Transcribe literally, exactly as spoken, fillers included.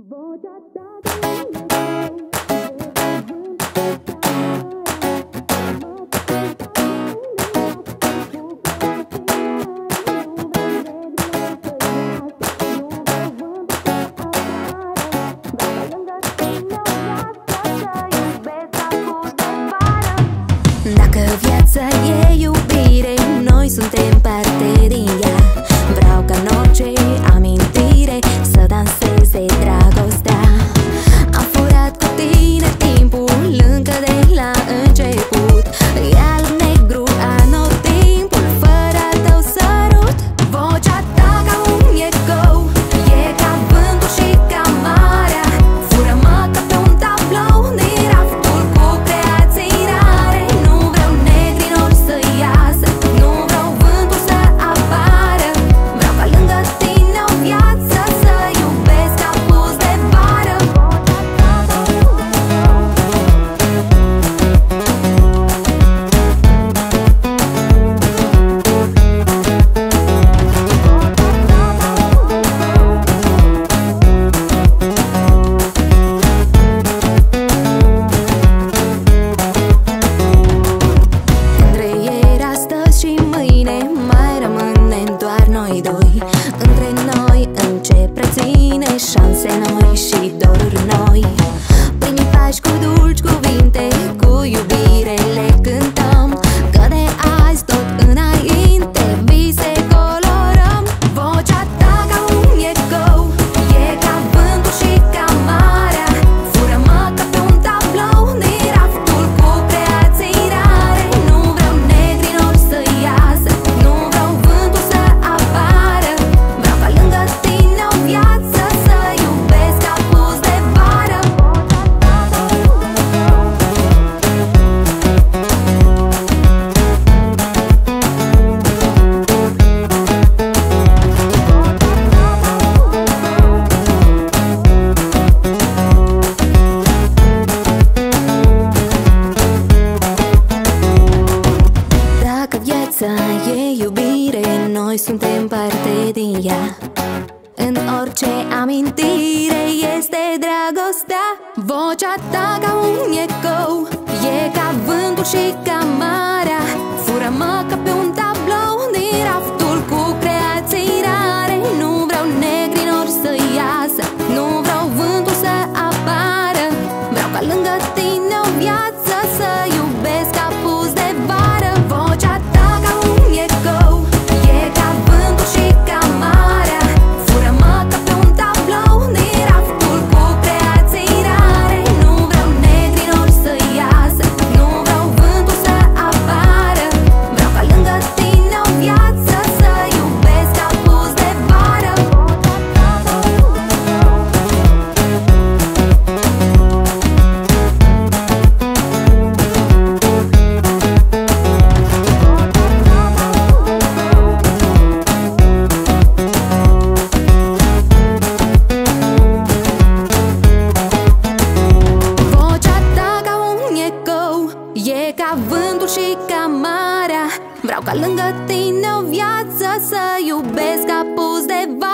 Dacă viața e iubire, noi suntem parte din ea. Vreau ca în orice amintire să danseze dragostea. Am furat cu tine timpul încă de la început. E alb-negru anotimpul fără al tău sărut. Vocea ta ca un ecou, e ca vântul și ca marea. Fură-mă ca pe un tablou din raftul cu creații rare. Nu vreau negri nori să iasă, nu vreau vântul să apară. Vreau ca lângă tine o viață să iubesc ca pus de vară. Între ieri, astăzi și mâine mai rămânem doar noi doi. Între noi încep reține șanse noi și doruri noi. Primii pași cu dulci cuvinte, cu iubire le cântăm. Că de azi tot înainte vise colorăm. Vocea ta ca un ecou, e ca vântul și ca marea. Fură-mă ca pe un tablou din raftul cu creații rare. Nu vreau negri nori să iasă, nu vreau vântul să apară. Vreau ca lângă tine o viață să iubesc ca pus de vară. Dacă viața e iubire, noi suntem parte din ea. În orice amintire este dragostea. Vocea ta ca un ecou, e ca vântul și ca marea. Fură-mă ca pe un tablou din raftul cu creații rare. Nu vreau negri nori să iasă, nu vreau vântul să apară. Vreau ca lângă tine o viață să iubesc ca pus de vară. Vocea ta ca un ecou, e ca vântul și ca marea. Fură-mă ca pe un tablou din raftul cu creații rare. Nu vreau negri nori să iasă, nu vreau vântul să apară. Vreau ca lângă tine o viață să iubesc ca pus de vară. Vocea ta ca un ecou, e ca vântul și ca marea. Vreau ca lângă tine o viață să iubesc ca pus de vară.